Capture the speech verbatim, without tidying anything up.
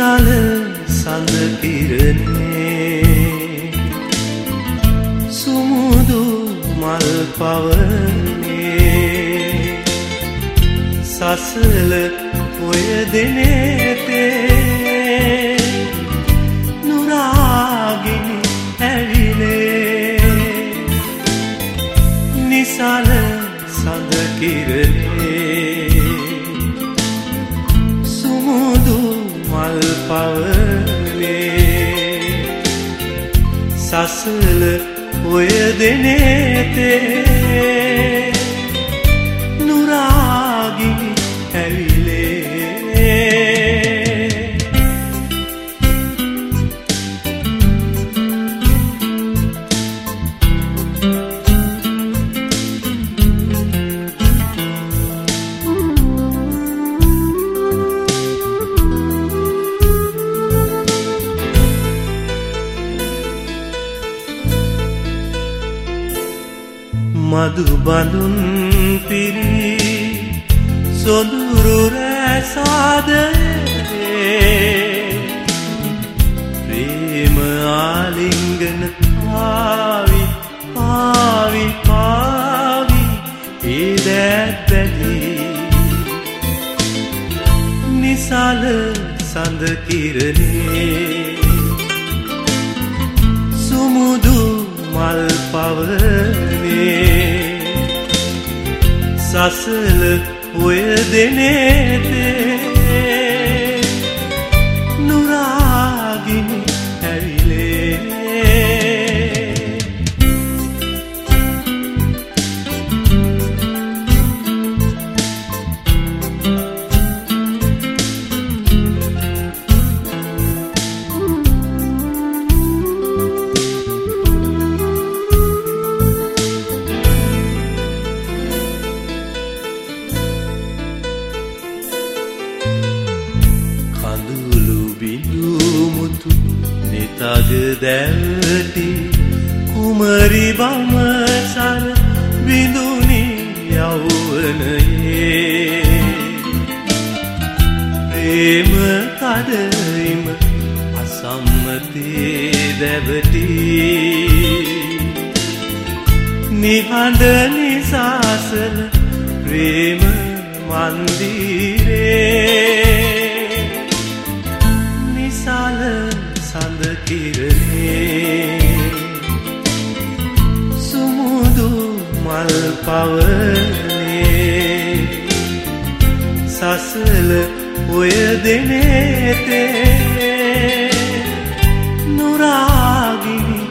නිසල සඳ කිරණේ සුමුදු මල් පවනේ සසල ඔය දෙනේතේ නුරාගිනි ඇවිලේ නිසල සඳ කිරණේ සුමුදු මල් පවනේ සසල ඔය දෙනේතේ නුරාගිනි ඇවිලේ මధు බඳුන් පිරි සොඳුරු රැසාදයේ ප්‍රේම ආලිංගන ආවි ආවි ආවි ඉදැත් බැලි නිසල සඳ කිරණේ සුමුදු මල් පවනේ සසල ඔය දෙනේතේ නුරාගිනි ඇවිලේ තග දැල්ටි කුමරි බමසර බිඳුනි යෞවනයේ ප්‍රේම කඩයිම අසම්මතේ දැවටි නිහඬ නිසාසල ප්‍රේම මන්දිරේ නිසල සඳ කිරණේ සුමුදු මල් පවනේ සසල ඔය දෙනේතේ නුරාගිනි